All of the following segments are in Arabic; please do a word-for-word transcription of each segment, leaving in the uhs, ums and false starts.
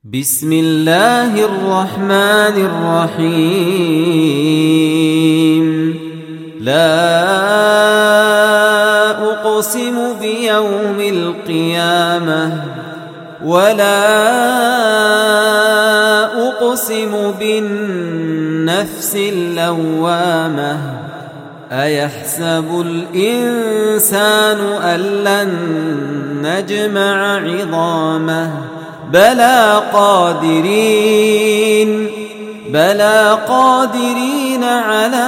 بسم الله الرحمن الرحيم لا أقسم بيوم القيامة ولا أقسم بالنفس اللوامة أيحسب الإنسان أن لن نجمع عظامه بلى قادرين بلى قادرين على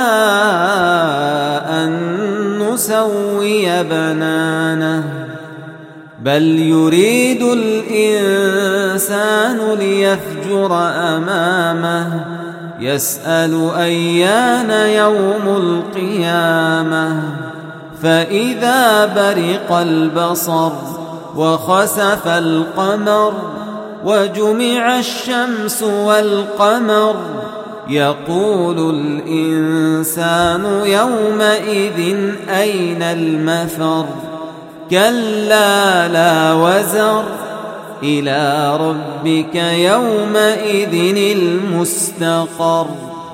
أن نسوي بنانه بل يريد الإنسان ليفجر أمامه يسأل أيان يوم القيامة فإذا برق البصر وخسف القمر وجمع الشمس والقمر يقول الإنسان يومئذ أين المفر كلا لا وزر إلى ربك يومئذ المستقر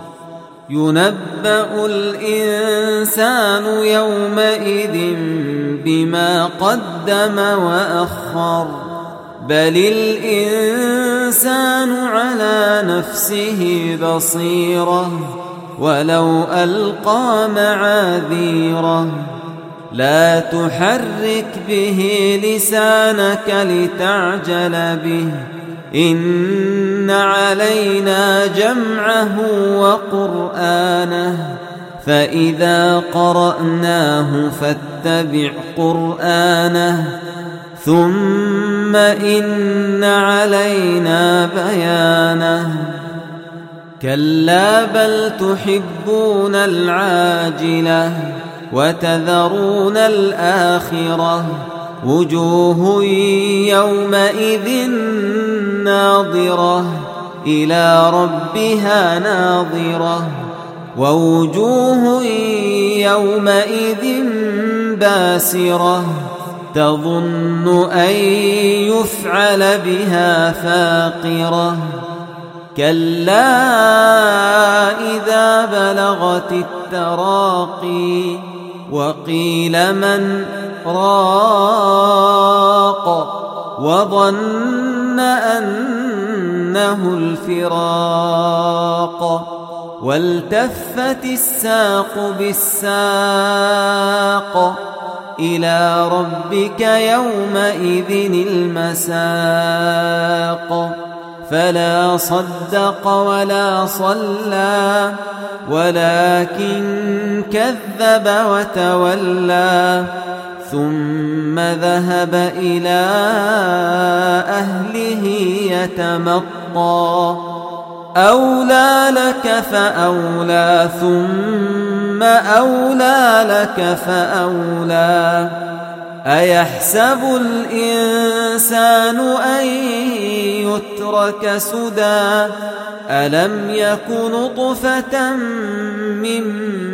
ينبأ الإنسان يومئذ بما قدم وأخر بل الإنسان على نفسه بصيرة ولو ألقى معاذيره لا تحرك به لسانك لتعجل به إن علينا جمعه وقرآنه فإذا قرأناه فاتبع قرآنه ثم إن علينا بيانه كلا بل تحبون العاجلة وتذرون الآخرة وجوه يومئذ ناظرة إلى ربها ناظرة ووجوه يومئذ باسرة تظن أن يفعل بها فاقرة كلا إذا بلغت التراقي وقيل من راق وظن أنه الفراق والتفت الساق بالساق إلى ربك يومئذ المساق فلا صدق ولا صلى ولكن كذب وتولى ثم ذهب إلى أهله يتمطى أولى لك فأولى ثم أولى لك فأولى أيحسب الإنسان أن يترك سدى ألم يك نطفة من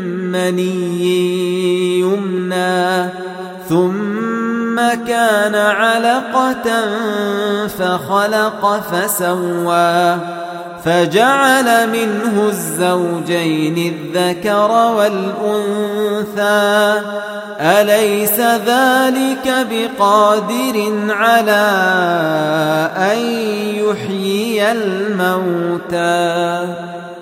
مني يمنى ثم كان علقة فخلق فسوى فجعل منه الزوجين الذكر والأنثى أليس ذلك بقادر على أن يحيي الموتى